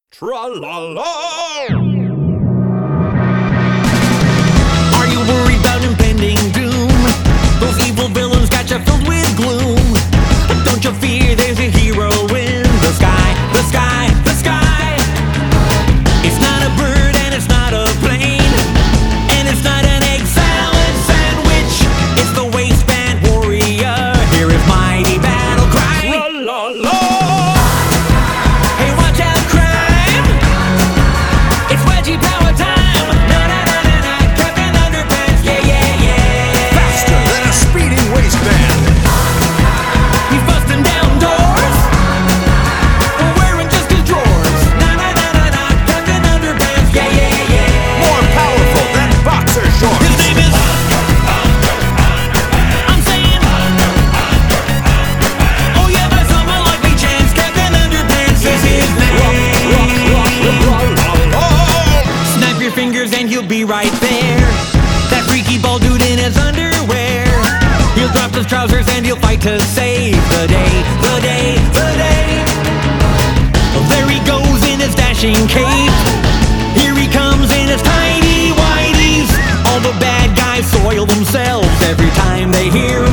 Tra-la-la! Are you worried about impending doom? Those evil villains got you filled with gloom. But don't you fear, there's a hero in the sky, the sky, the sky. It's not a bird and it's not a plane, and it's not an egg salad sandwich. It's the waistband warrior. Here is mighty battle cry. Tra-la-la! Hey, watch out, crime! It's wedgie power time. Na na na na na. Captain Underpants, yeah yeah yeah. Faster than a speeding waistband! He's busting down doors, wearing just his drawers. Na na na na na. Captain Underpants, yeah yeah yeah. More powerful than boxer shorts! His name is. I'm saying. Oh yeah, by some unlikely chance, Captain Underpants is his name. Snap your fingers and he'll be right there. That freaky bald dude in his underwear. He'll drop his trousers and he'll fight to save the day, the day, the day. There he goes in his dashing cape. Here he comes in his tidy whities. All the bad guys soil themselves every time they hear